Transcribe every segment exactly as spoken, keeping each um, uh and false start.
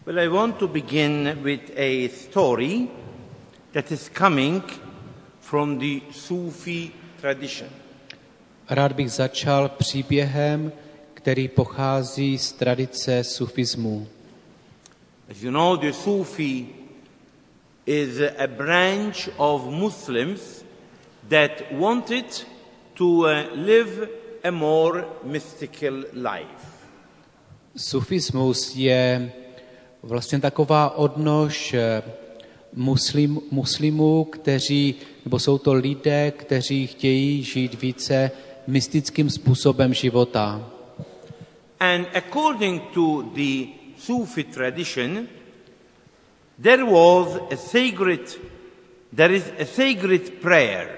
Well, I want to begin with a story that is coming from the Sufi tradition. Rád bych začal příběhem, který pochází z tradice sufismu. As you know, the Sufi is a branch of Muslims that wanted to uh, live a more mystical life. Sufismus je vlastně taková odnož muslim, muslimů, kteří, nebo jsou to lidé, kteří chtějí žít více mystickým způsobem života. And according to the Sufi tradition, there was a sacred, there is a sacred prayer.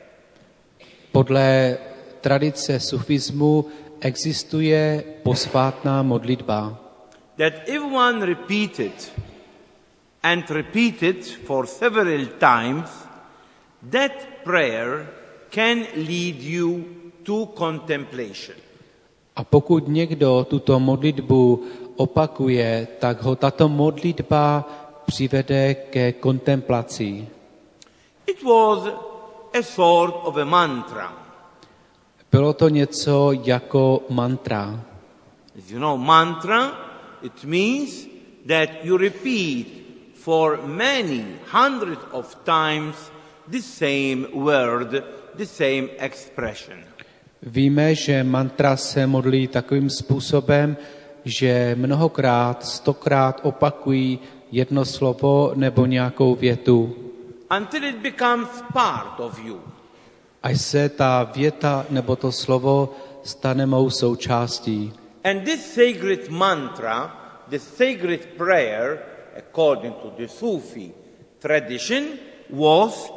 Podle tradice sufismu existuje posvátná modlitba, That if one repeated and repeated for several times, that prayer can lead you to contemplation. a pokud někdo tuto modlitbu opakuje, tak ho tato modlitba přivede ke kontemplaci. It was a sort of a mantra. Bylo to něco jako mantra. As you know, mantra, it means that you repeat for many hundreds of times the same word, the same expression. Víme, že mantra se modlí takovým způsobem, že mnohokrát, stokrát opakují jedno slovo nebo nějakou větu, Until it becomes part of you. až se ta věta nebo to slovo stane mou součástí. And this sacred mantra, the sacred prayer, according to the Sufi tradition, was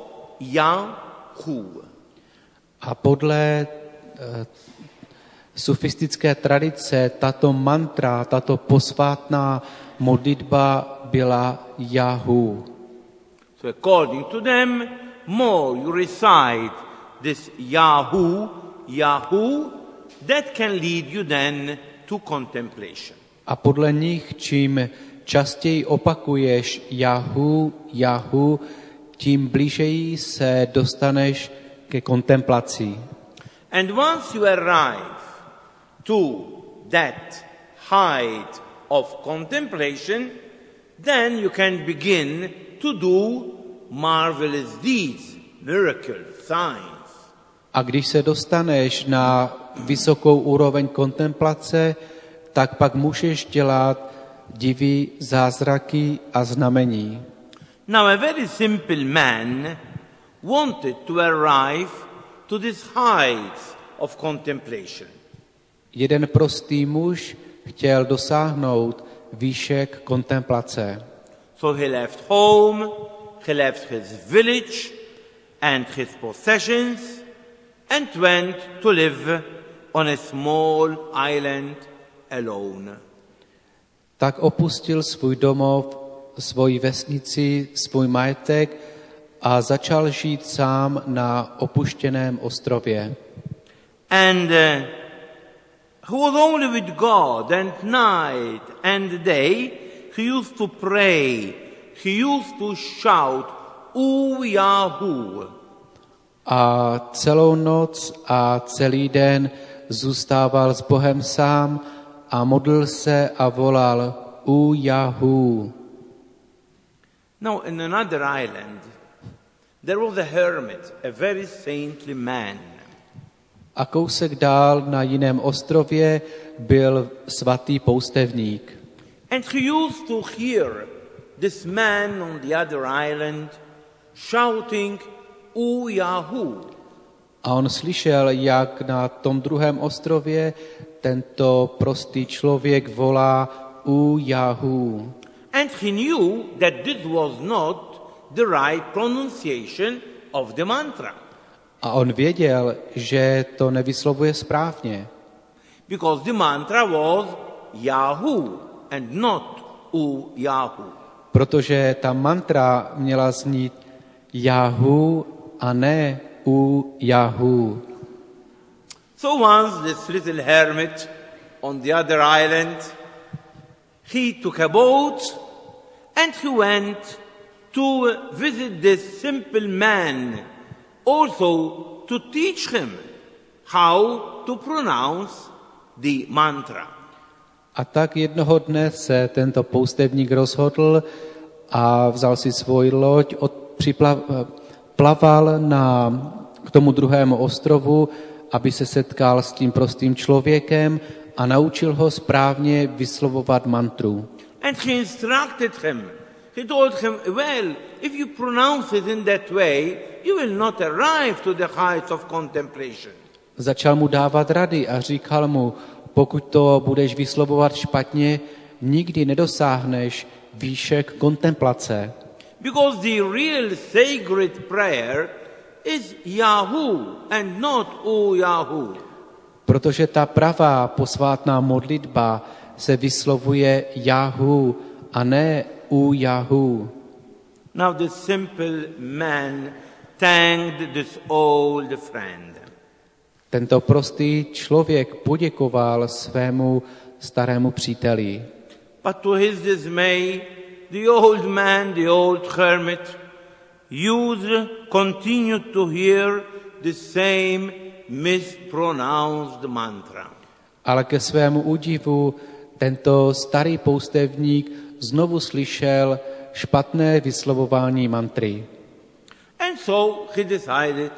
Yahu. A podle uh, sufistické tradice tato mantra, tato posvátná modlitba byla Yahu. So according to them, more you recite this Yahu, Yahu, that can lead you then to contemplation. A podle nich, čím častěji opakuješ Yahu, Yahu, tím blížeji se dostaneš ke kontemplaci. And once you arrive to that height of contemplation, then you can begin to do marvelous deeds, miracles, signs. A když se dostaneš na vysokou úroveň kontemplace, tak pak můžeš dělat divy, zázraky a znamení. Now a very simple man wanted to arrive to this height of contemplation. Jeden prostý muž chtěl dosáhnout výšek kontemplace. So he left home, he left his village and his possessions and went to live on a small island alone. Tak opustil svůj domov, svoji vesnici, svůj majetek a začal žít sám na opuštěném ostrově. And uh, he was only with God, and night and day he used to pray, he used to shout, "O Yahu." A celou noc a celý den zůstával s Bohem sám a modlil se a volal U Yahu. Now in another island there was a hermit, a very saintly man. A kousek dál na jiném ostrově byl svatý poustevník. And he used to hear this man on the other island shouting, "O Yahu." A on slyšel, jak na tom druhém ostrově tento prostý člověk volá U Yahu. And he knew that this was not the right pronunciation of the mantra. A on věděl, že to nevyslovuje správně, Because the mantra was Yahu and not U Yahu. protože ta mantra měla znít Yahu a ne U Yahu. So once this little hermit on the other island, he took a boat And he went to visit this simple man, also to teach him how to pronounce the mantra. A tak jednoho dne se tento poustevník rozhodl a vzal si svoji loď, od, připlav, plaval na, k tomu druhému ostrovu, aby se setkal s tím prostým člověkem a naučil ho správně vyslovovat mantru. And he instructed him. He told him, well, if you pronounce it in that way, you will not arrive to the height of contemplation. Začal mu dávat rady a říkal mu, pokud to budeš vyslovovat špatně, nikdy nedosáhneš výšek kontemplace. Because the real sacred prayer is Yahoo and not O Yahoo. Protože ta pravá posvátná modlitba se vyslovuje Jahu a ne U Jahu. Now the simple man thanked this old friend. Tento prostý člověk poděkoval svému starému příteli. But to his dismay, the old man, the old hermit, used, continued to hear the same mispronounced mantra. Ale ke svému údivu tento starý poustevník znovu slyšel špatné vyslovování mantry. And so he decided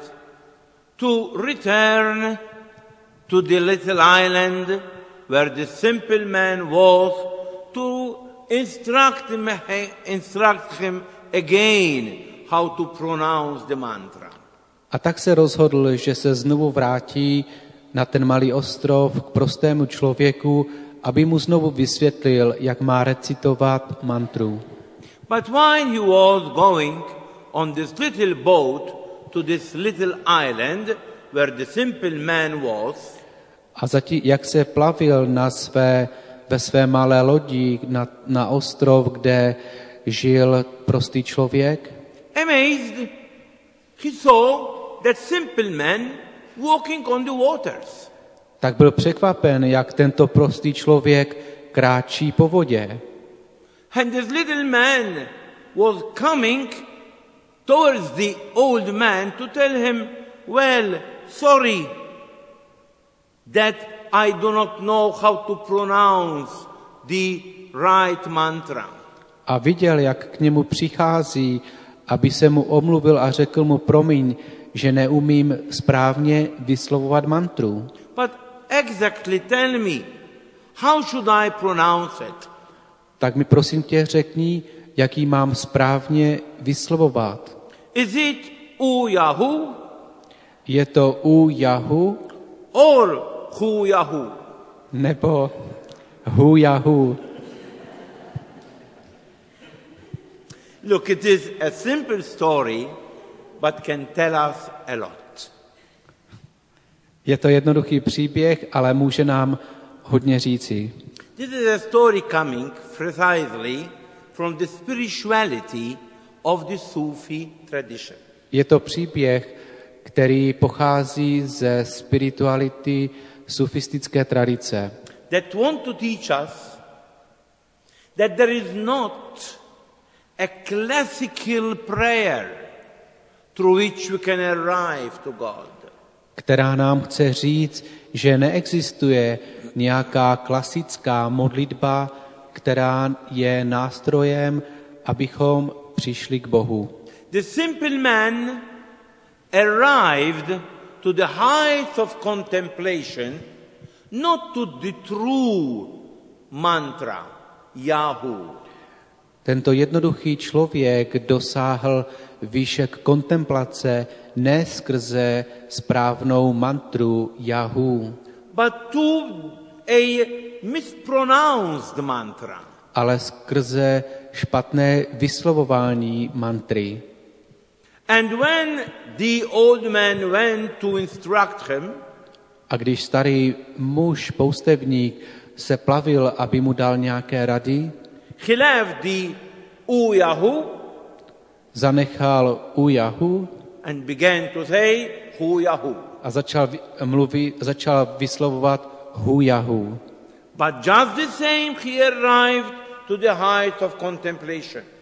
to return to the little island where the simple man was to instruct him, instruct him again how to pronounce the mantra. A tak se rozhodl, že se znovu vrátí na ten malý ostrov k prostému člověku, aby mu znovu vysvětlil, jak má recitovat mantru. But while he was going on this little boat to this little island where the simple man was, a zatím, jak se plavil na své, ve své malé lodi na, na ostrov, kde žil prostý člověk, amazed, he saw that simple man walking on the waters. tak byl překvapen, jak tento prostý člověk kráčí po vodě. And this little man was coming towards the old man to tell him, well, sorry that I do not know how to pronounce the right mantra. A viděl, jak k němu přichází, aby se mu omluvil a řekl mu, promiň, že neumím správně vyslovovat mantru. But exactly tell me, how should I pronounce it? Tak mi prosím tě řekni, jak ji mám správně vyslovovat. Is it U Yahoo Je to U Jahu or Hu Yahoo? nebo Hu Jahu? Look, it is a simple story, but can tell us a lot. Je to jednoduchý příběh, ale může nám hodně říci. This is a story coming precisely from the spirituality of the Sufi tradition. Je to příběh, který pochází ze spirituality sufistické tradice, That want to teach us that there is not a classical prayer through which we can arrive to God. která nám chce říct, že neexistuje nějaká klasická modlitba, která je nástrojem, abychom přišli k Bohu. The simple man arrived to the height of contemplation, not to the true mantra, Yahoo. Tento jednoduchý člověk dosáhl výšek kontemplace ne skrze správnou mantru Jahu, but to a mispronounced mantra. ale skrze špatné vyslovování mantry. And when the old man went to instruct him, A když starý muž, poustevník, se plavil, aby mu dal nějaké rady, he left the U Yahoo zanechal U Jahu and began to say Hu Yahoo. a začal mluvit, začal vyslovovat Hu Jahu. But just the same, he arrived to the height of contemplation.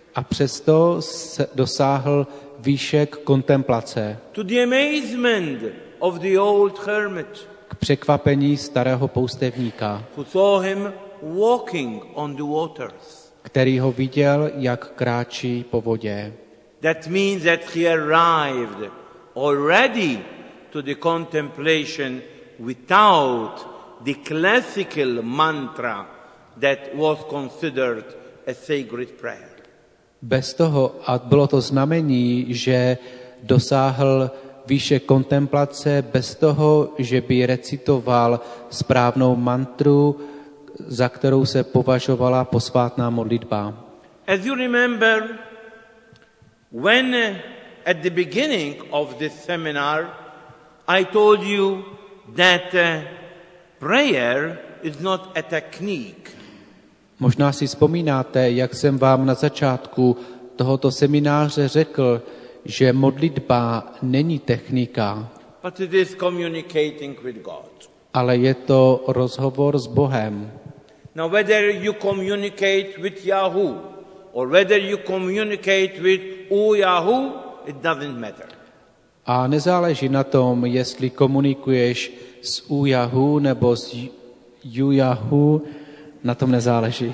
A přesto se dosáhl výšek kontemplace. To the amazement of the old hermit, K překvapení starého poustevníka, who saw him walking on the waters. který ho viděl, jak kráčí po vodě. That means that he arrived already to the contemplation without the classical mantra that was considered a sacred prayer. Bez toho, a bylo to znamení, že dosáhl výše kontemplace, bez toho, že by recitoval správnou mantru, za kterou se považovala posvátná modlitba. As you remember, when uh, at the beginning of this seminar I told you that uh, prayer is not a technique. Možná si vzpomínáte, jak jsem vám na začátku tohoto semináře řekl, že modlitba není technika, But it is communicating with God. ale je to rozhovor s Bohem. Now, whether you communicate with Yahoo or whether you communicate with O Yahoo, it doesn't matter. A nezáleží na tom, jestli komunikuješ s Ujahu nebo s Jujahu, na tom nezáleží.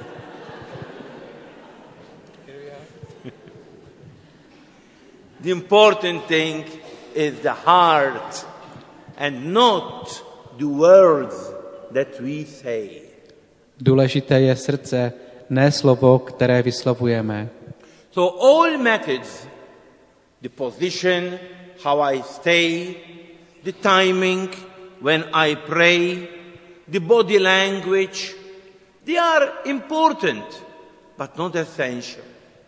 The important thing is the heart and not the words that we say. Důležité je srdce, ne slovo, které vyslovujeme. So all methods, the position, how I stay, the timing when I pray, the body language, they are important, but not essential.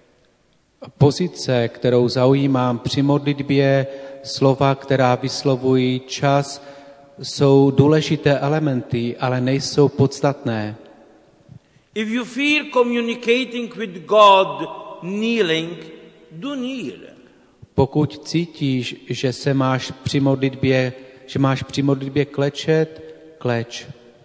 Pozice, kterou zaujímám při modlitbě, slova, která vyslovují, čas, jsou důležité elementy, ale nejsou podstatné. If you feel communicating with God kneeling, do kneel. Pokud cítíš, že se máš při modlitbě, že máš při modlitbě klečet, kleč.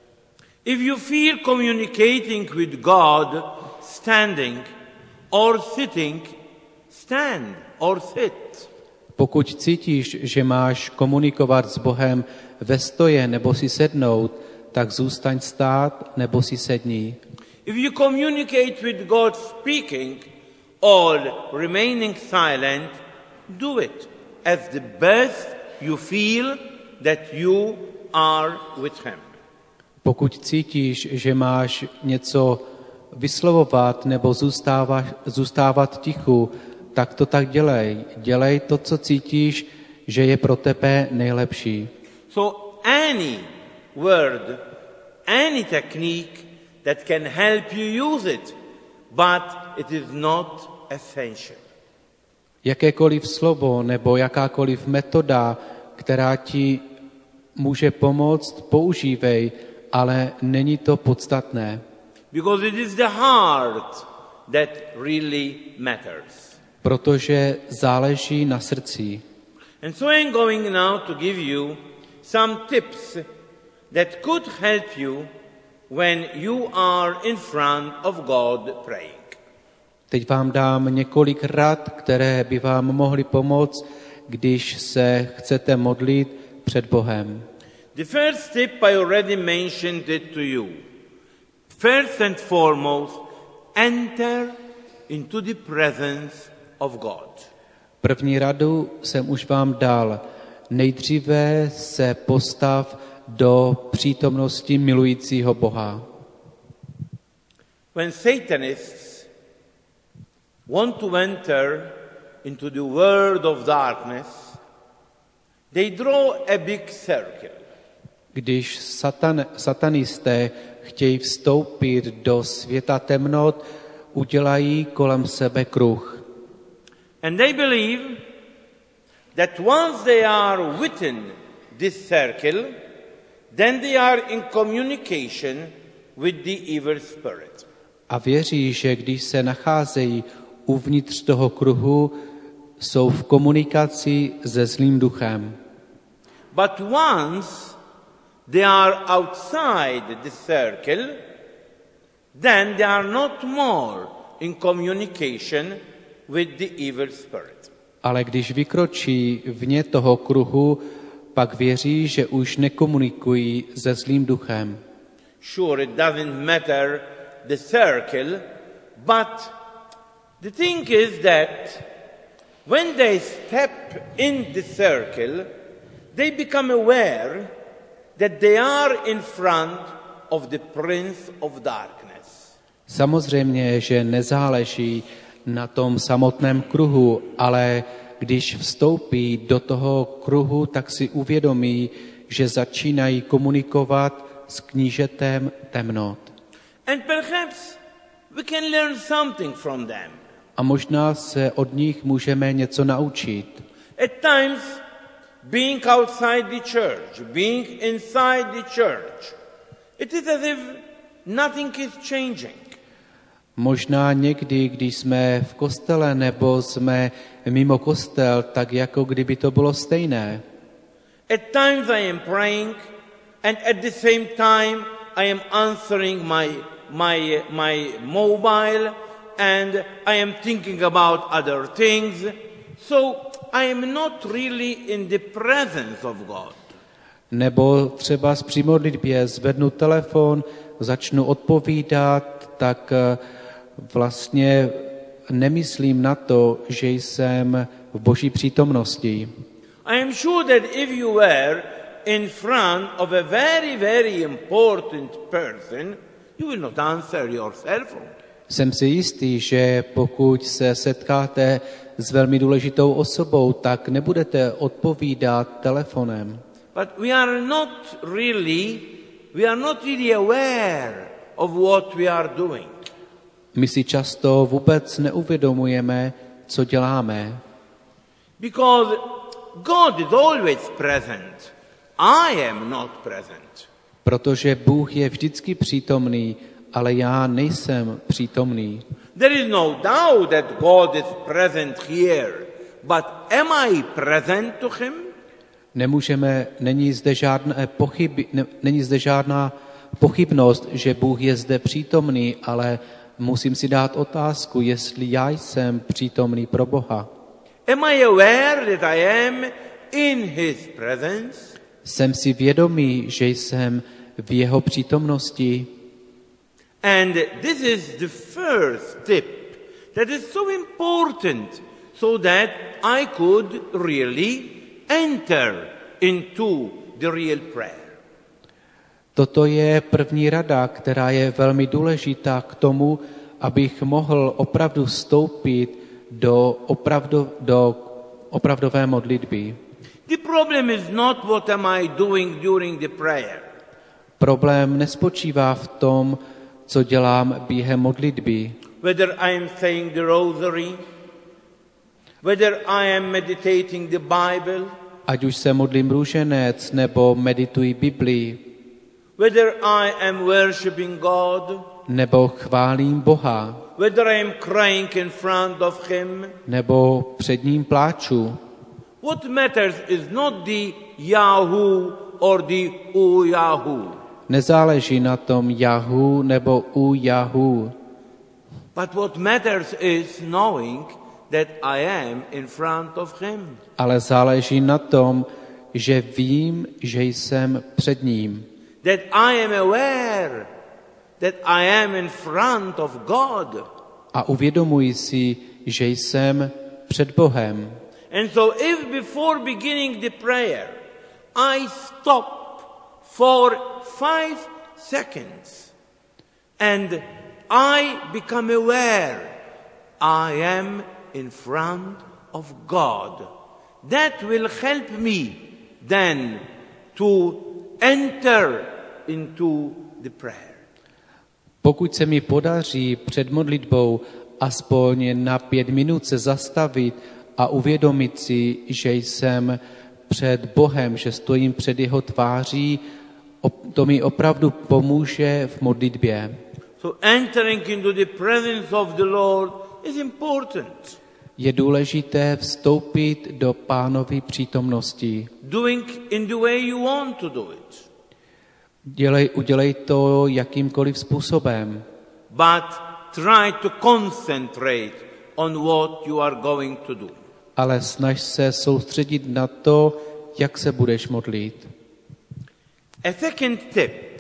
If you feel communicating with God standing or sitting, stand or sit. Pokud cítíš, že máš komunikovat s Bohem ve stoje nebo si sednout, tak zůstaň stát nebo si sedni. If you communicate with God speaking or remaining silent, do it as the best you feel that you are with Him. Pokud cítíš, že máš něco vyslovovat nebo zůstávat, zůstávat tichu, tak to tak dělej. Dělej to, co cítíš, že je pro tebe nejlepší. So any word, any technique that can help you use it, but it is not essential. Jakékoliv slovo nebo jakákoliv metoda, která ti může pomoct, používej, ale není to podstatné. Because it is the heart that really matters. Protože záleží na srdci. And so I'm going now to give you some tips that could help you when you are in front of God praying. Teď vám dám několik rad, které by vám mohly pomoct, když se chcete modlit před Bohem. The first tip, I already mentioned it to you. First and foremost, enter into the presence of God. První radu jsem už vám dal. Nejdříve se postav do přítomnosti milujícího Boha. When Satanists want to enter into the world of darkness, they draw a big circle. Když satan, satanisté chtějí vstoupit do světa temnot, udělají kolem sebe kruh. And they believe that once they are within this circle, then they are in communication with the evil spirit. A věří, že když se nacházejí uvnitř toho kruhu, jsou v komunikaci se zlým duchem. But once they are outside the circle, then they are not more in communication with the evil spirit. Ale když vykročí vně toho kruhu, pak věří, že už nekomunikují se zlým duchem. Sure, it doesn't matter the circle, but the thing is that when they step in the circle, they become aware that they are in front of the prince of darkness. Samozřejmě, že nezáleží na tom samotném kruhu, ale když vstoupí do toho kruhu, tak si uvědomí, že začínají komunikovat s knížetem temnot. And perhaps we can learn something from them. A možná se od nich můžeme něco naučit. At times, being outside the church, being inside the church, it is as if nothing is changing. Možná někdy, když jsme v kostele nebo jsme mimo kostel, tak jako kdyby to bylo stejné. At times I am praying and at the same time I am answering my, my, my mobile and I am thinking about other things. So I am not really in the presence of God. Nebo třeba při modlitbě zvednu telefon, začnu odpovídat, tak vlastně nemyslím na to, že jsem v Boží přítomnosti. I am sure that if you were in front of a very, very important person, you will not answer your cell phone. Jsem si jistý, že pokud se setkáte s velmi důležitou osobou, tak nebudete odpovídat telefonem. But we are not really, we are not really aware of what we are doing. My si často vůbec neuvědomujeme, co děláme. Because God is always present. I am not present. Protože Bůh je vždycky přítomný, ale já nejsem přítomný. There is no doubt that God is present here, but am I present to him? Nemůžeme, není zde žádné pochyby, ne, není zde žádná pochybnost, že Bůh je zde přítomný, ale musím si dát otázku, jestli já jsem přítomný pro Boha. Am I aware that I am in his presence? Jsem si vědomý, že jsem v jeho přítomnosti. And this is the first tip that is so important so that I could really enter into the real prayer. Toto je první rada, která je velmi důležitá k tomu, abych mohl opravdu vstoupit do, opravdu, do opravdové modlitby. The problem is not what am I doing during the prayer. Problém nespočívá v tom, co dělám během modlitby. Whether I am saying the rosary, whether I am meditating the Bible, Ať už se modlím růženec nebo medituji Biblii, whether I am worshiping God, nebo chválím Boha, whether I am crying in front of him. nebo před ním pláču. What matters is not the Yahoo or the U Yahoo, Nezáleží na tom Yahoo nebo u Yahoo, but what matters is knowing that I am in front of him. ale záleží na tom, že vím, že jsem před ním. That I am aware that I am in front of God. A uvědomuji si, že jsem před Bohem. And so if before beginning the prayer I stop for five seconds and I become aware I am in front of God, that will help me then to enter into the prayer. Pokud se mi podaří před modlitbou aspoň na pět minut se zastavit a uvědomit si, že jsem před Bohem, že stojím před jeho tváří, to mi opravdu pomůže v modlitbě. So entering into the presence of the Lord is important. Je důležité vstoupit do Pánovy přítomnosti. Doing in the way you want to do it. Dělej, udělej to jakýmkoliv způsobem. But try to concentrate on what you are going to do. Ale snaž se soustředit na to, jak se budeš modlit. A second tip,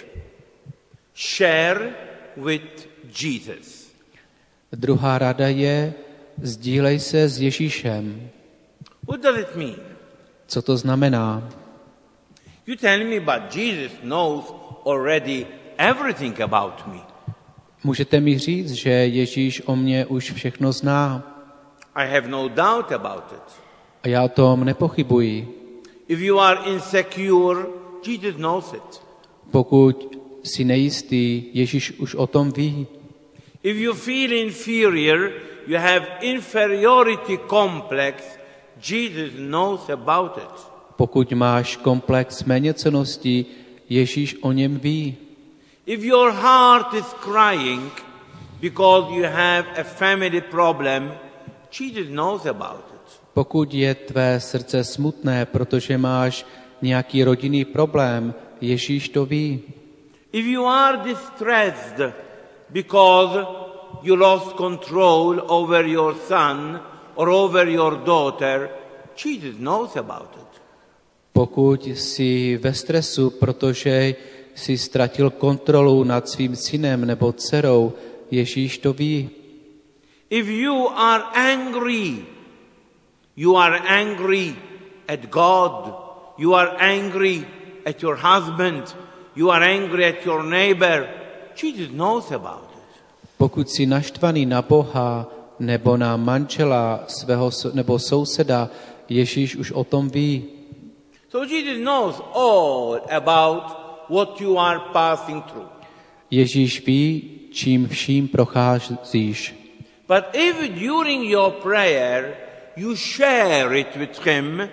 share with Jesus. Druhá rada je, sdílej se s Ježíšem. What does it mean? Co to znamená? You tell me, but Jesus knows already everything about me. Můžete mi říct, že Ježíš o mě už všechno zná. I have no doubt about it. A já o tom nepochybuji. If you are insecure, Jesus knows it. Pokud jsi nejistý, Ježíš už o tom ví. If you feel inferior, you have inferiority complex, Jesus knows about it. Pokud máš komplex méněcennosti, Ježíš o něm ví. If your heart is crying because you have a family problem, Jesus knows about it. Pokud je tvé srdce smutné, protože máš nějaký rodinný problém, Ježíš to ví. If you are distressed because you lost control over your son or over your daughter, Jesus knows about it. Pokud jsi ve stresu, protože jsi ztratil kontrolu nad svým synem nebo dcerou, Ježíš to ví. If you are angry, you are angry at God, you are angry at your husband, you are angry at your neighbor, Jesus knows about it. Pokud jsi naštvaný na Boha nebo na manžela svého nebo souseda, Ježíš už o tom ví. So Jesus knows all about what you are passing through. Ježíš ví, čím vším procházíš. But if during your prayer you share it with him,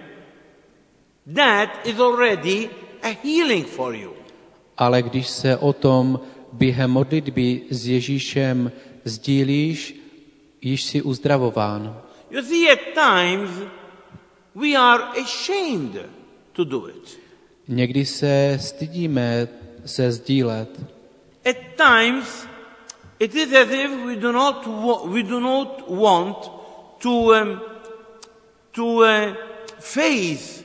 that is already a healing for you. Ale když se o tom během modlitby s Ježíšem sdílíš, již jsi uzdravován. You see, at times we are ashamed to do it. Někdy se stydíme se sdílet. At times it is as if we do not wa- we do not want to um, to uh, face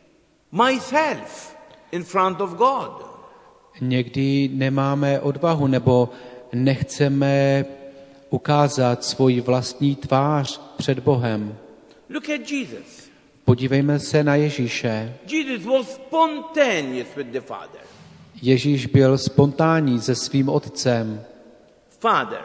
myself in front of God. Někdy nemáme odvahu nebo nechceme ukázat svoji vlastní tvář před Bohem. Look at Jesus. Podívejme se na Ježíše. Jesus was spontaneous with the Father. Ježíš byl spontánní se svým otcem. Father,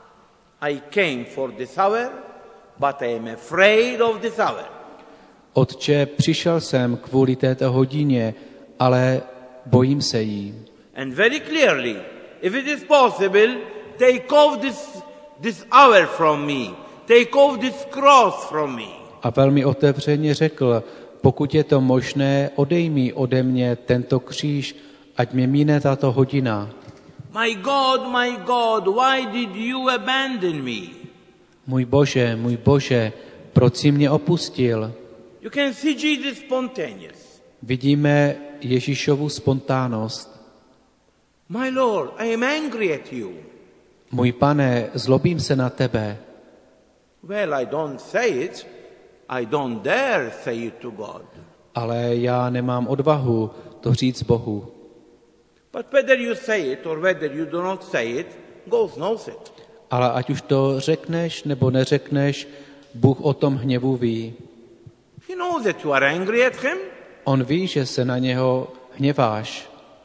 I came for this hour, but I am afraid of this hour. Otče, přišel jsem kvůli této hodině, ale bojím se jí. And very clearly, if it is possible, take off this, this hour from me. Take off this cross from me. A velmi otevřeně řekl, pokud je to možné, odejmi ode mě tento kříž, ať mě mine tato hodina. My God, my God, why did you abandon me? Můj Bože, můj Bože, proč jsi mě opustil? You can see Jesus spontaneous. Vidíme Ježíšovu spontánnost. My Lord, I am angry at you. Můj Pane, zlobím se na tebe. Well, I don't say it. I don't dare say it to God. Ale já nemám odvahu to říct Bohu. But whether you say it or whether you do not say it, God knows it. Ale ať už to řekneš nebo neřekneš, Bůh o tom hněvu ví. He knows that you are angry at him. On ví, že se na něho hněváš.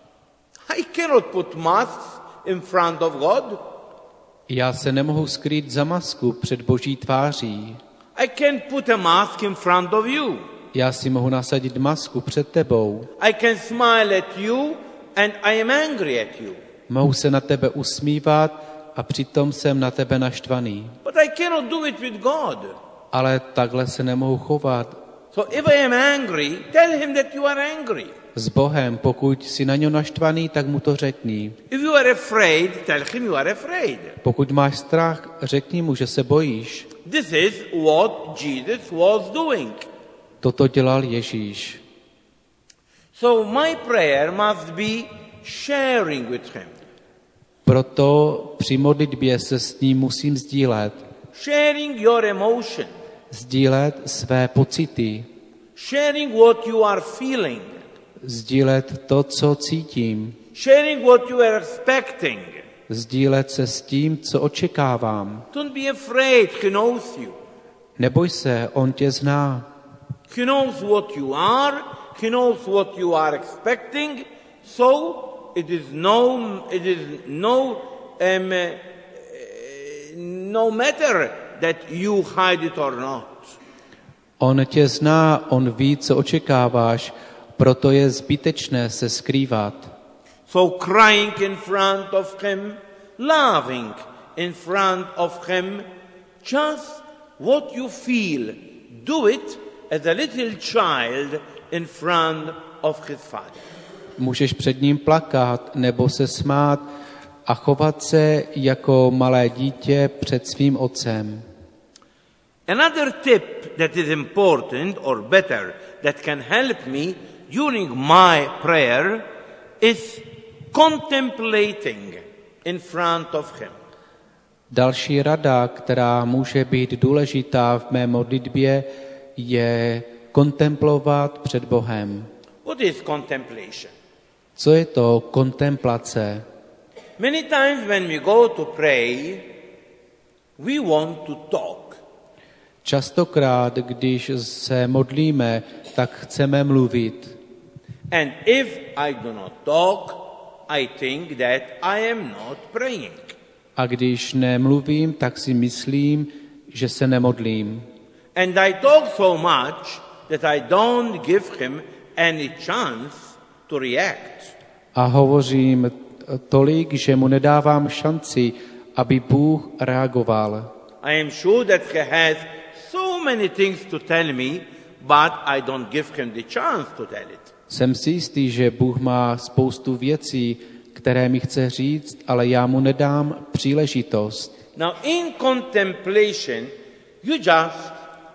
I cannot put masks in front of God. Já se nemohu skrýt za masku před Boží tváří. I can put a mask in front of you. Já si mohu nasadit masku před tebou. I can smile at you and I am angry at you. Mohu se na tebe usmívat a přitom jsem na tebe naštvaný. But I cannot do it with God. Ale takhle se nemohu chovat So if I am angry, tell him that you are angry. s Bohem. Pokud jsi na něj naštvaný, tak mu to řekni. If you are afraid, tell him you are afraid. Pokud máš strach, řekni mu, že se bojíš. This is what Jesus was doing. Toto dělal Ježíš. So my prayer must be sharing with him. Proto při modlitbě se s ním musím sdílet. Sharing your emotion. Sdílet své pocity. Sharing what you are feeling. Sdílet to, co cítím. Sharing what you are expecting. Sdílet se s tím, co očekávám. Don't be afraid, he knows you. Neboj se, on tě zná. He knows what you are, he knows what you are expecting, so it is no, it is no, um, no matter that you hide it or not. On tě zná, on ví, co očekáváš, proto je zbytečné se skrývat. So crying in front of him, loving in front of him, just what you feel, do it as a little child in front of his father. Můžeš před ním plakat nebo se smát a chovat se jako malé dítě před svým otcem. Another tip that is important or better that can help me during my prayer is contemplating in front of him. Další rada, která může být důležitá v mé modlitbě, je kontemplovat před Bohem. What is contemplation? Co je to kontemplace? Many times when we go to pray, we want to talk. Častokrát, když se modlíme, tak chceme mluvit. And if I do not talk, I think that I am not praying. A když nemluvím, tak si myslím, že se nemodlím. And I talk so much that I don't give him any chance to react. A hovořím tolik, že mu nedávám šanci, aby Bůh reagoval. I am sure that he has so many things to tell me, but I don't give him the chance to tell it. Jsem si jistý, že Bůh má spoustu věcí, které mi chce říct, ale já mu nedám příležitost. Now in contemplation, you just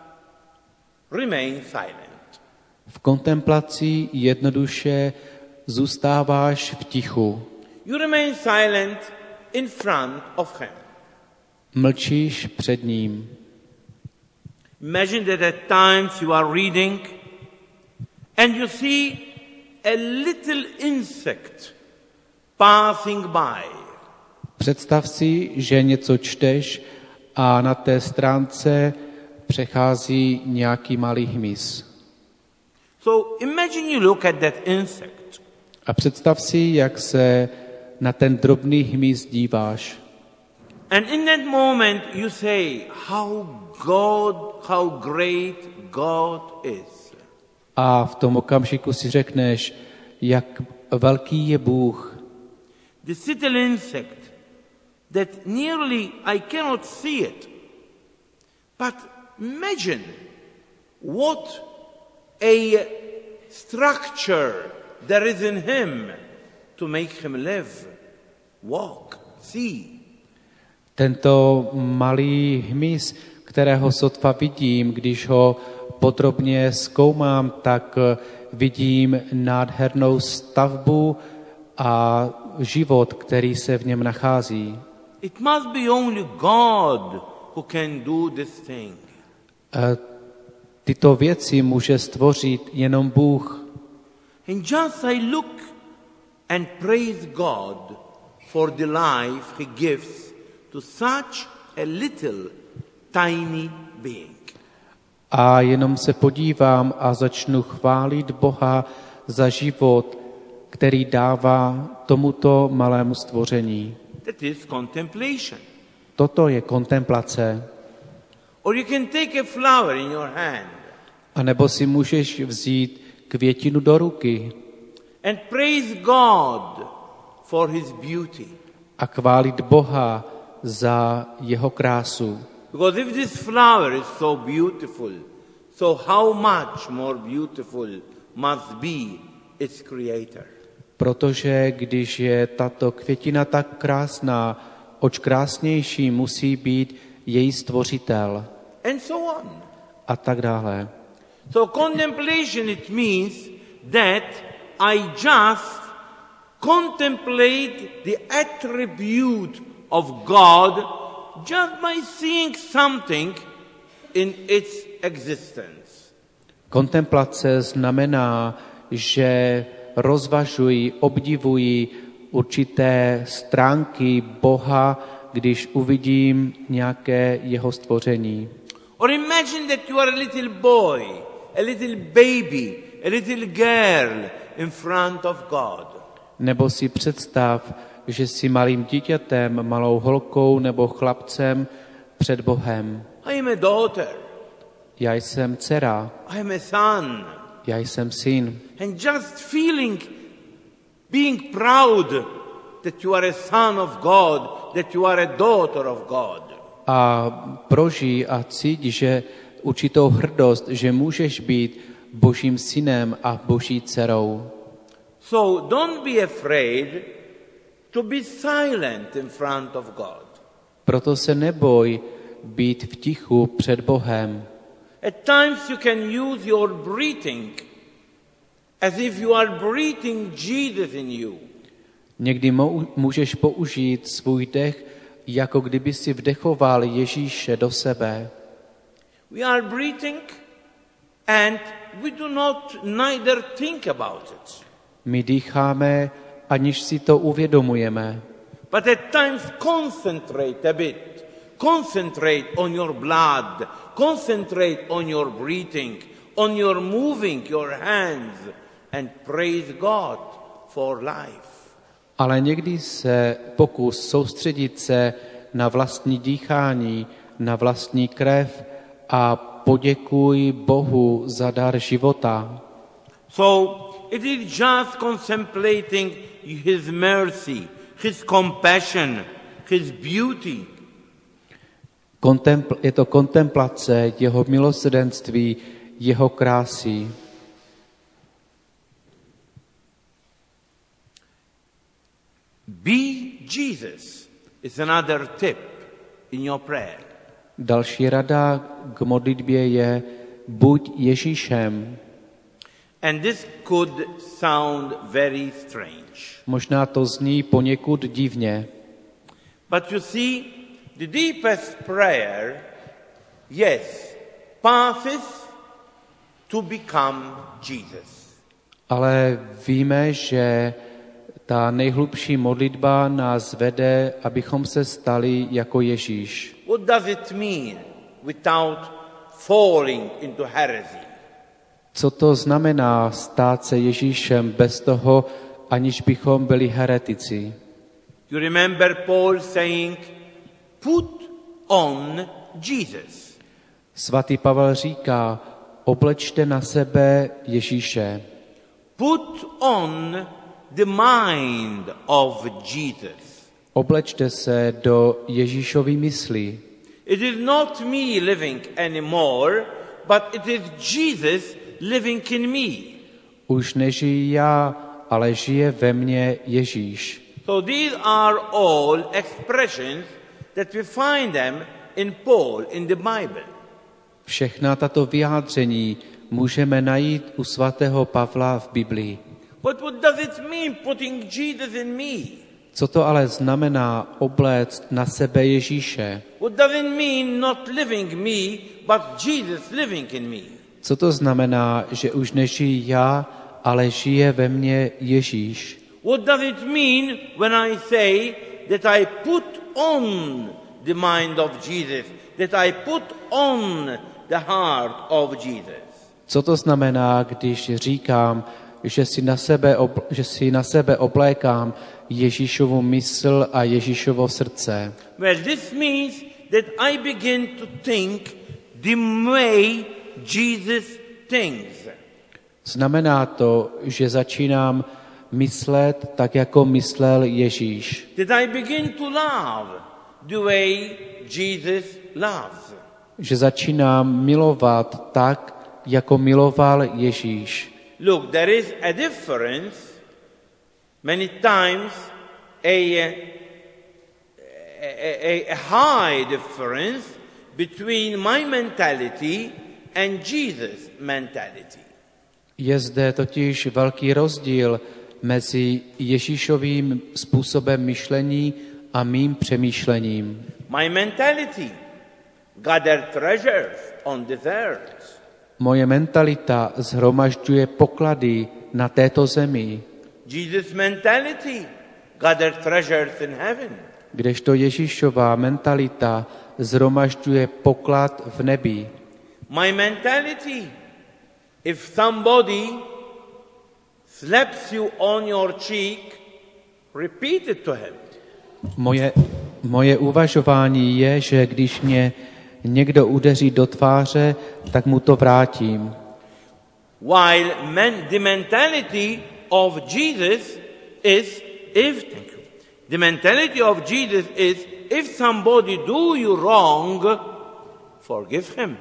remain silent. V kontemplaci jednoduše zůstáváš v tichu. You remain silent in front of him. Mlčíš před ním. Imagine that at times you are reading and you see a little insect passing by. Představ si, že něco čteš a na té stránce přechází nějaký malý hmyz. So imagine you look at that insect. A představ si, jak se na ten drobný hmyz díváš. And in that moment you say, how God, how great God is. A v tom okamžiku si řekneš, jak velký je Bůh. This little insect that nearly I cannot see it. But imagine what a structure there is in him to make him live, walk, see. Tento malý hmyz, kterého sotva vidím, když ho podrobně zkoumám, tak vidím nádhernou stavbu a život, který se v něm nachází. It must be only God who can do this thing. Tyto věci může stvořit jenom Bůh. And just I look and praise God for the life he gives to such a little tiny being. A jenom se podívám a začnu chválit Boha za život, který dává tomuto malému stvoření. That is contemplation. Toto je kontemplace. Or you can take a flower in your hand. A nebo si můžeš vzít květinu do ruky And praise God for his beauty. a chválit Boha za jeho krásu. Because if this flower is so beautiful, so how much more beautiful must be its creator. Protože když je tato květina tak krásná, oč krásnější musí být její stvořitel. And so on. A tak dále. So contemplation, it means that I just contemplate the attribute of God just by seeing something in its existence. Kontemplace znamená, že rozvažuji, obdivuji určité stránky Boha, když uvidím nějaké jeho stvoření. Or imagine that you are a little boy, a little baby, a little girl in front of God. Nebo si představ, že jsi malým dítětem, malou holkou nebo chlapcem před Bohem. I am a daughter. Já jsem dcera. I am a son. Já jsem syn. And just feeling, being proud that you are a son of God, that you are a daughter of God. A prožij a cíť, že určitou hrdost, že můžeš být Božím synem a Boží dcerou. So don't be afraid to be silent in front of God. Proto se neboj být v tichu před Bohem. At times you can use your breathing as if you are breathing Jesus in you. Někdy můžeš použít svůj dech, jako kdyby si vdechoval Ježíše do sebe. We are breathing and we do not neither think about it. My dýcháme, aniž si to uvědomujeme. But at times concentrate a bit. Concentrate on your blood. Concentrate on your breathing, on your moving your hands and praise God for life. Ale někdy se pokus soustředit se na vlastní dýchání, na vlastní krev a poděkuj Bohu za dar života. So it is just contemplating His mercy, His compassion, His beauty. Kontempl- je to kontemplace jeho milosrdenství, jeho krásy. Be Jesus is another tip in your prayer. Další rada k modlitbě je buď Ježíšem. And this could sound very strange. Možná to zní poněkud divně. But you see, the deepest prayer, yes, passes to become Jesus. Ale víme, že ta nejhlubší modlitba nás vede, abychom se stali jako Ježíš. What does it mean without falling into heresy? Co to znamená stát se Ježíšem bez toho, aniž bychom byli heretici? You remember Paul saying, put on Jesus. Svatý Pavel říká, oblečte na sebe Ježíše. Put on the mind of Jesus. Oblečte se do Ježíšovy mysli. It is not me living anymore, but it is Jesus living in me. Už nežiji já, ale žije ve mně Ježíš. So these are all expressions that we find them in Paul, in the Bible. Všechna tato vyjádření můžeme najít u svatého Pavla v Biblii. But what does it mean putting Jesus in me? Co to ale znamená obléct na sebe Ježíše? What does it mean not living me, but Jesus living in me? Co to znamená, že už nežijí já, ale žije ve mně Ježíš? What does it mean when I say that I put on the mind of Jesus, that I put on the heart of Jesus? Co to znamená, když říkám, že si na sebe, obl- že si na sebe oblékám Ježíšovu mysl a Ježíšovo srdce? Well, this means that I begin to think the way Jesus thinks. Znamená to, že začínám myslet tak, jako myslel Ježíš. That I begin to love the way Jesus loves. Že začínám milovat tak, jako miloval Ježíš. Look, there is a difference, many times a, a, a high difference between my mentality and Jesus' mentality. Je zde totiž velký rozdíl mezi Ježíšovým způsobem myšlení a mým přemýšlením. My mentality gather treasures on this earth. Moje mentalita shromažďuje poklady na této zemi, Jesus' mentality gather treasures in heaven. kdežto Ježíšová mentalita shromažďuje poklad v nebi. My mentality, if somebody slaps you on your cheek, repeat it to him. Moje, moje uvažování je, že když mě někdo udeří do tváře, tak mu to vrátím. While men, the mentality of Jesus is, if, thank you, the mentality of Jesus is, if somebody do you wrong, forgive him.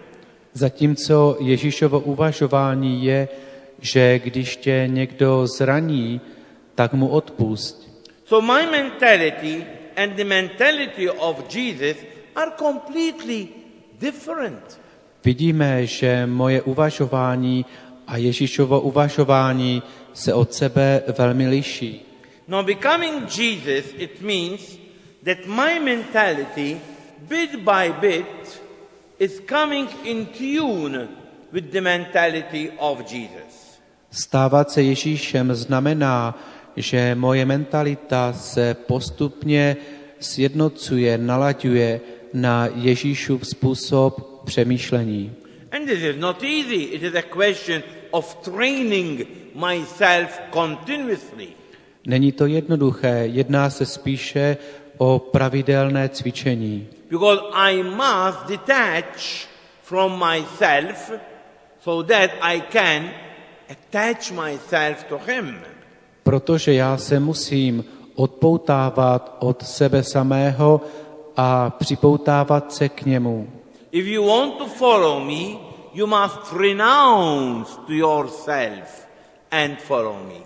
Zatímco Ježíšovo uvažování je, že když tě někdo zraní, tak mu odpusť. So my mentality and the mentality of Jesus are completely different. Vidíme, že moje uvažování a Ježíšovo uvažování se od sebe velmi liší. Now becoming Jesus, it means that my mentality, bit by bit, is coming in tune with the mentality of Jesus. Stávat se Ježíšem znamená, že moje mentalita se postupně sjednocuje, nalaďuje na Ježíšův způsob přemýšlení. And this is not easy. It is a question of training myself continuously. Není to jednoduché, jedná se spíše o pravidelné cvičení. Because I must detach from myself so that I can attach myself to him. Protože já se musím odpoutávat od sebe samého a připoutávat se k němu. If you want to follow me, you must renounce to yourself and follow me.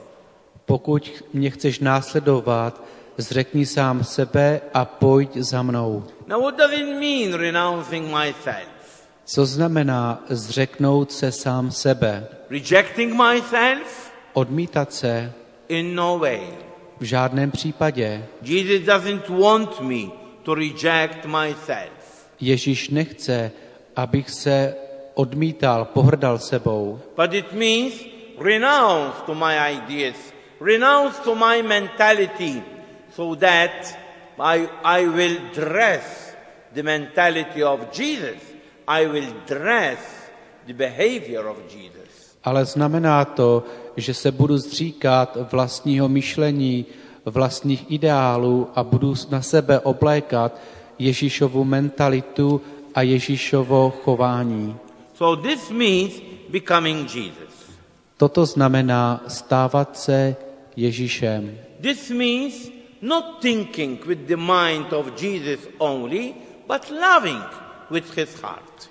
Pokud mě chceš následovat, zřekni sám sebe a pojď za mnou. Now what does it mean, renouncing myself? Co znamená zřeknout se sám sebe? Rejecting myself? Odmítat se? In no way. V žádném případě. Jesus doesn't want me to reject myself. Ježíš nechce, abych se odmítal, pohrdal sebou. But it means renounce to my ideas, renounce to my mentality, so that I, I will dress the mentality of Jesus. I will dress the behavior of Jesus. Ale znamená to, že se budu zříkat vlastního myšlení, vlastních ideálů a budu na sebe oblékat Ježíšovu mentalitu a Ježíšovo chování. So this means becoming Jesus. Toto znamená stávat se Ježíšem. This means not thinking with the mind of Jesus only, but loving with his heart.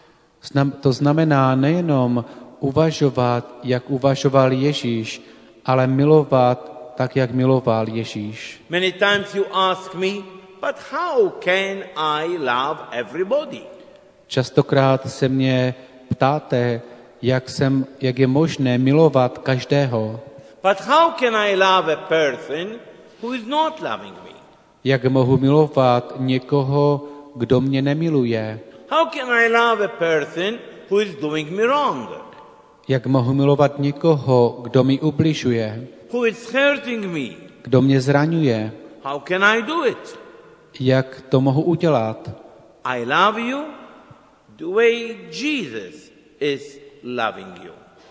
To znamená nejenom uvažovat, jak uvažoval Ježíš, ale milovat tak, jak miloval Ježíš. Many times you ask me, but how can I love everybody? Častokrát se mě ptáte, jak, jsem, jak je možné milovat každého. But how can I love a person who is not loving me? Jak mohu milovat někoho, kdo mě nemiluje? How can I love a person who is doing me wrong? Jak mohu milovat někoho, kdo mi ubližuje? Who is hurting me? Kdo mě zraňuje? How can I do it? Jak to mohu udělat? I love you the way Jesus is loving you.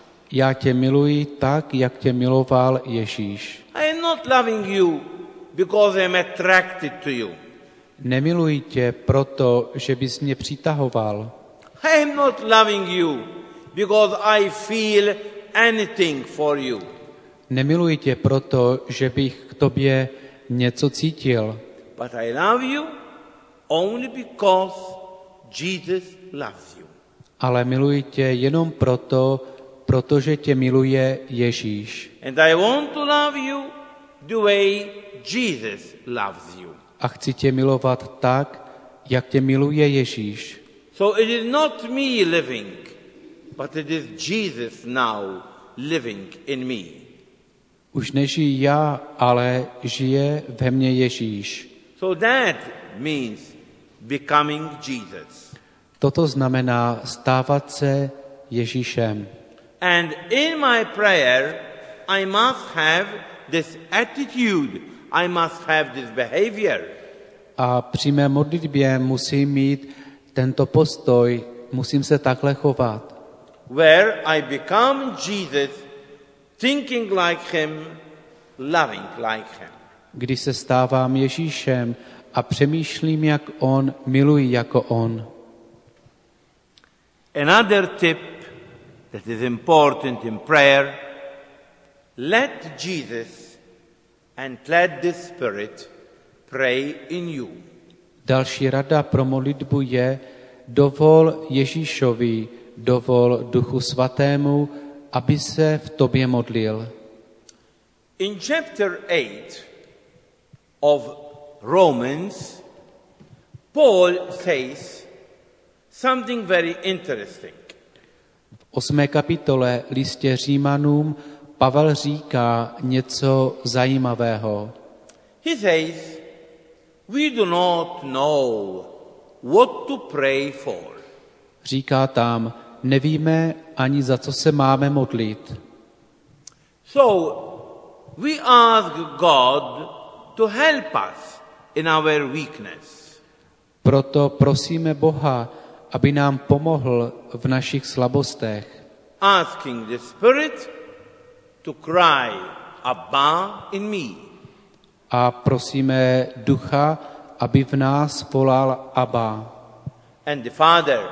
Já tě miluji tak, jak tě miloval Ježíš. I am not loving you because I am attracted to you. Nemiluji tě proto, že bys mě přitahoval. I am not loving you because I feel anything for you. Nemiluji tě proto, že bych k tobě něco cítil. But I love you only because Jesus loves you. Ale miluji tě jenom proto, protože tě miluje Ježíš. And I want to love you the way Jesus loves you. A chci tě milovat tak, jak tě miluje Ježíš. So it is not me living, but it is Jesus now living in me. Už nežijí já, ale žije ve mně Ježíš. So that means becoming Jesus. Toto znamená stávat se Ježíšem. And in my prayer, I must have this attitude. I must have this behavior. A při mé modlitbě musím mít tento postoj, musím se takhle chovat. Where I become Jesus, thinking like him, loving like him. Kdy se stávám Ježíšem a přemýšlím jak on, miluji jako on. Another tip that is important in prayer, let Jesus and let the Spirit pray in you. Další rada pro modlitbu je, dovol Ježíšovi, dovol Duchu Svatému, aby se v tobě modlil. In chapter eight of Romans, Paul says something very interesting. V osmé kapitole listě Římanům Pavel říká něco zajímavého. He says, we do not know what to pray for. Říká tam, nevíme ani za co se máme modlit. So, we ask God to help us in our weakness. Proto prosíme Boha, aby nám pomohl v našich slabostech. Asking the Spirit to cry, Abba in me. A prosíme Ducha, aby v nás volal Abba. And the Father,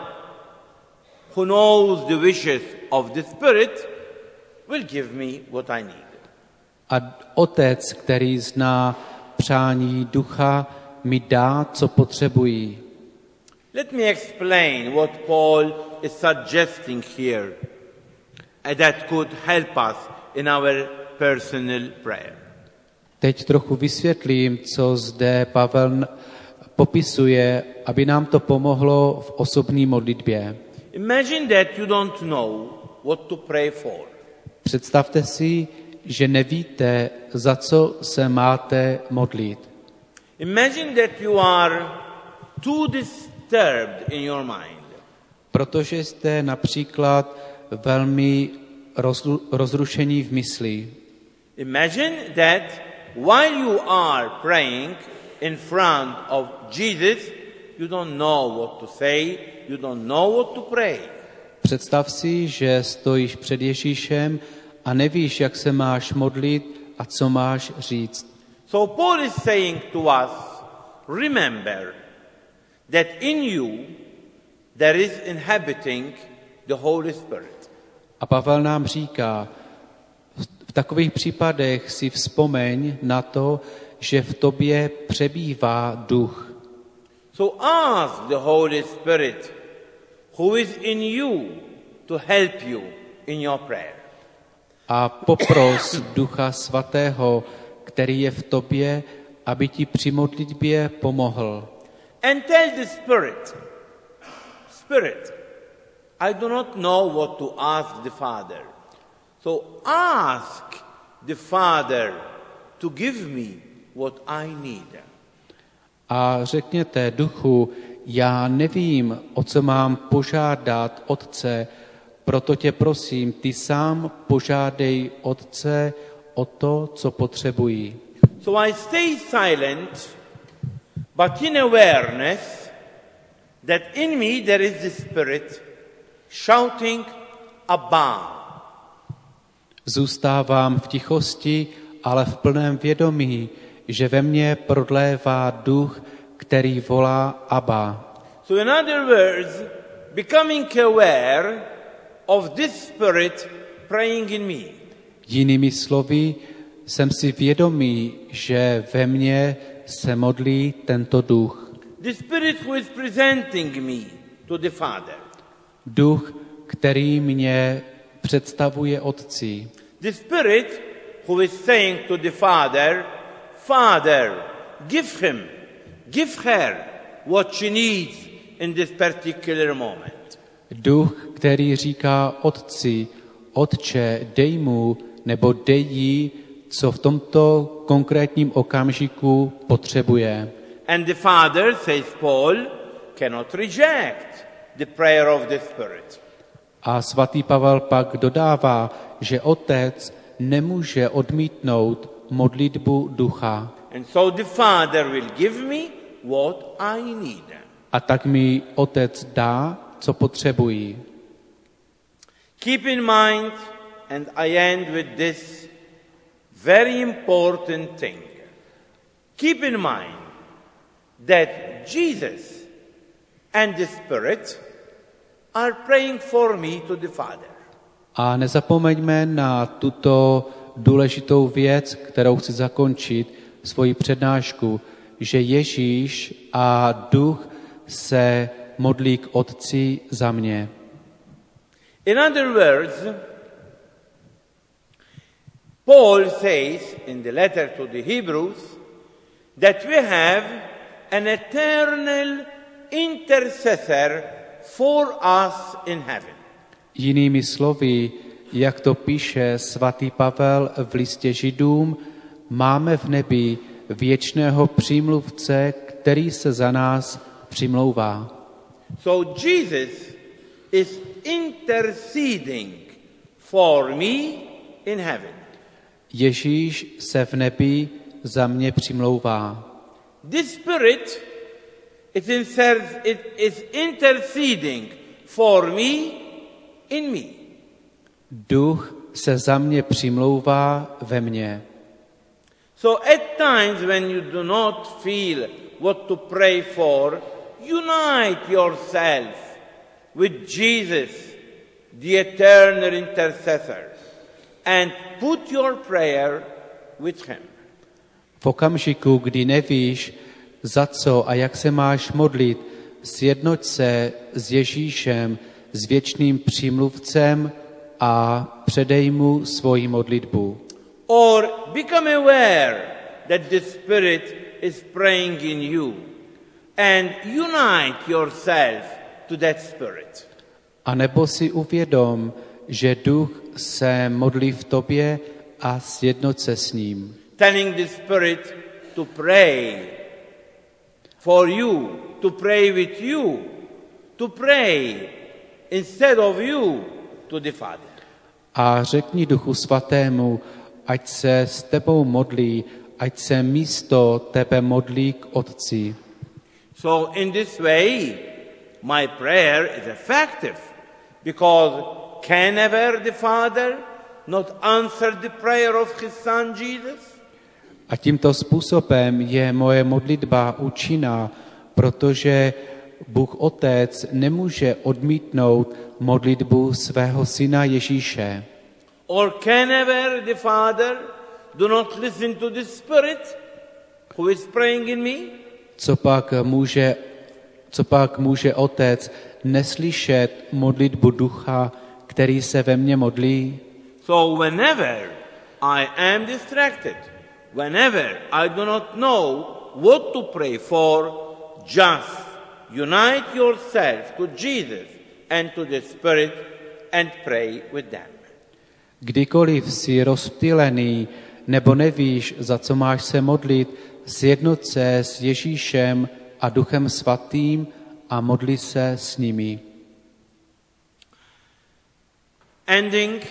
who knows the wishes of the Spirit, will give me what I need. A Otec, který zná přání Ducha, mi dá, co potřebují. Let me explain what Paul is suggesting here and that could help us in our personal prayer. Teď trochu vysvětlím, co zde Pavel popisuje, aby nám to pomohlo v osobní modlitbě. Imagine that you don't know what to pray for. Představte si, že nevíte, za co se máte modlit. Imagine that you are too disturbed in your mind. Protože jste například velmi rozru, rozrušení v mysli. Imagine that while you are praying in front of Jesus, you don't know what to say, you don't know what to pray. Představ si, že stojíš před Ježíšem a nevíš, jak se máš modlit a co máš říct. So Paul is saying to us, remember that in you there is inhabiting the Holy Spirit. A Pavel nám říká, v takových případech si vzpomeň na to, že v tobě přebývá duch. So ask the Holy Spirit who is in you to help you in your prayer. A popros Ducha Svatého, který je v tobě, aby ti při modlitbě pomohl. And tell the Spirit, Spirit, I do not know what to ask the Father. So ask the Father to give me what I need. A řekněte Duchu, já nevím, o co mám požádat Otce, proto tě prosím, ty sám požádej Otce o to, co potřebují. So I stay silent, but in awareness that in me there is the Spirit shouting Abba. Zůstávám v tichosti, ale v plném vědomí, že ve mně prodlévá duch, který volá Abba. So in other words, becoming aware of this Spirit praying in me. Jinými slovy, jsem si vědomý, že ve mně se modlí tento duch. The Spirit who is presenting me to the Father. Duch, který mě představuje Otci. The Spirit who is saying to the Father, Father, give him, give her what she needs in this particular moment. Duch, který říká Otci, Otče, dej mu nebo dej jí co v tomto konkrétním okamžiku potřebuje. And the Father, says Paul, cannot reject the prayer of the Spirit. A svatý Pavel pak dodává, že Otec nemůže odmítnout modlitbu Ducha. And so the Father will give me what I need. A tak mi Otec dá, co potřebuji. Keep in mind, and I end with this very important thing. Keep in mind that Jesus and the Spirit are praying for me to the Father. A nezapomeňme na tuto důležitou věc, kterou chci zakončit svoji přednášku, že Ježíš a Duch se modlí k Otci za mě. In other words, Paul says in the letter to the Hebrews that we have an eternal intercessor for us in heaven. Jinými slovy, jak to píše svatý Pavel v listě Židům, máme v nebi věčného přímluvce, který se za nás přimlouvá. So Jesus is interceding for me in heaven. Ježíš se v nebi za mě přimlouvá. The Spirit is, inser- it is interceding for me in me. Duch se za mě přimlouvá ve mně. So at times when you do not feel what to pray for, unite yourself with Jesus, the eternal intercessor, and put your prayer with him. V okamžiku, kdy nevíš, za co a jak se máš modlit, sjednoť se s Ježíšem, s věčným přímluvcem a předej mu svoji modlitbu. Or become aware that the Spirit is praying in you and unite yourself to that Spirit. A nebo si uvědom, že Duch se modlí v tobě a sjednoť se s ním. Telling the Spirit to pray for you, to pray with you, to pray instead of you to the Father. A řekni Duchu Svatému, ať se s tebou modlí, ať se místo tebe modlí k Otci. So in this way, my prayer is effective, because can ever the Father not answer the prayer of his Son Jesus? A tímto způsobem je moje modlitba účinná, protože Bůh Otec nemůže odmítnout modlitbu svého syna Ježíše. Or can ever the Father do not listen to the Spirit who is praying in me? Co pak může, co pak může Otec neslyšet modlitbu Ducha, který se ve mně modlí? So whenever I am distracted, whenever I do not know what to pray for, just unite yourself to Jesus and to the Spirit and pray with them. Kdykoliv jsi rozptýlený nebo nevíš, za co máš se modlit, sjednoť se s Ježíšem a Duchem Svatým a modli se s nimi. Ending,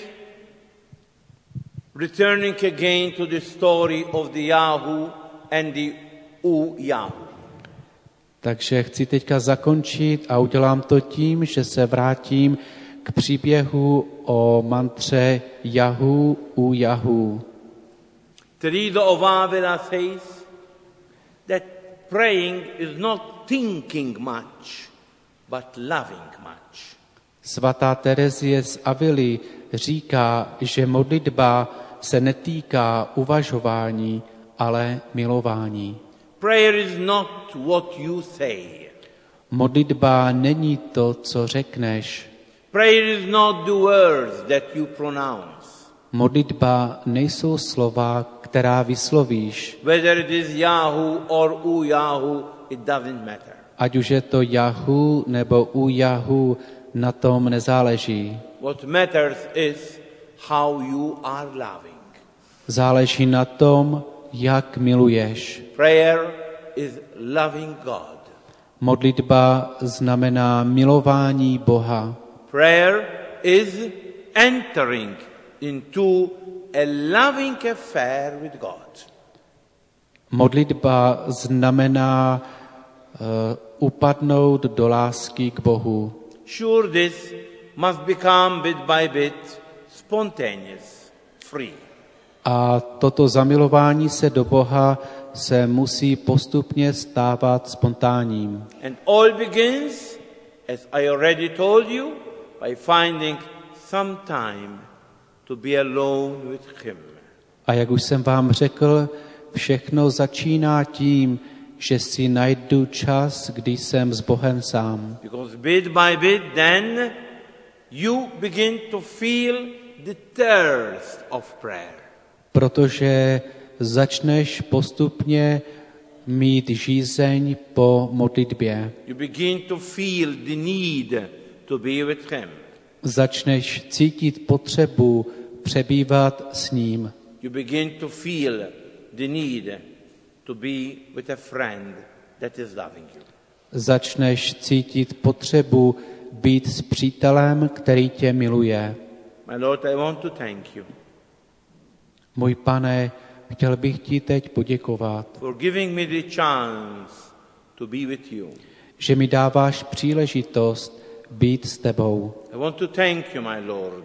returning again to the story of the Yahoo and the U Yahoo. Takže chci teďka zakončit a udělám to tím, že se vrátím k příběhu o mantře Jahu u Jahu. Teresa of Avila says that praying is not thinking much, but loving much. Svatá Terezie z Avily říká, že modlitba se netýká uvažování, ale milování. Prayer is not what you say. Modlitba není to, co řekneš. Prayer is not the words that you pronounce. Modlitba nejsou slova, která vyslovíš. Whether it is Yahoo or U Yahoo, it doesn't matter. Ať už je to Jahu nebo u Jahu, na tom nezáleží. What matters is how you are loving. Záleží na tom, jak miluješ. Prayer is loving God. Modlitba znamená milování Boha. Prayer is entering into a loving affair with God. Modlitba znamená uh, upadnout do lásky k Bohu. Sure, this must become bit by bit spontaneous, free. A toto zamilování se do Boha se musí postupně stávat spontánním. And all begins, as I already told you, by finding some time to be alone with Him. A jak už jsem vám řekl, všechno začíná tím, že si najdu čas, kdy jsem s Bohem sám. Because bit by bit then you begin to feel the thirst of prayer. Protože začneš postupně mít žízeň po modlitbě. You begin to feel the need to be with Him. Začneš cítit potřebu přebývat s ním. You begin to feel the need to be with a friend that is loving you. Začneš cítit potřebu být s přítelem, který tě miluje. My Lord, I want to thank you Můj Pane, chtěl bych ti teď poděkovat, for giving me the chance to be with you. že mi dáváš příležitost být s tebou. I want to thank you, my Lord,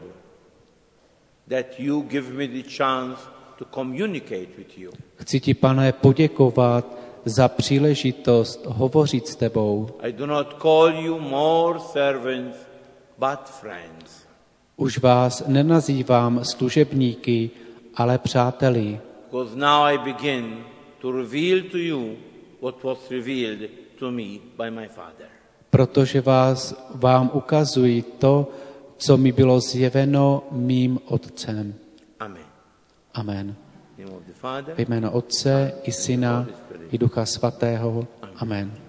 that you give me the chance to communicate with you. Chci ti, Pane, poděkovat za příležitost hovořit s tebou. I do not call you more servants, but friends. Už vás nenazývám služebníky, ale přáteli, Because now I begin to reveal to you what was revealed to me by my Father. protože vás, vám ukazuji to, co mi bylo zjeveno mým Otcem. Amen. Amen. In the name of the Father, Ve jméno Otce i Syna i Ducha Svatého. Amen.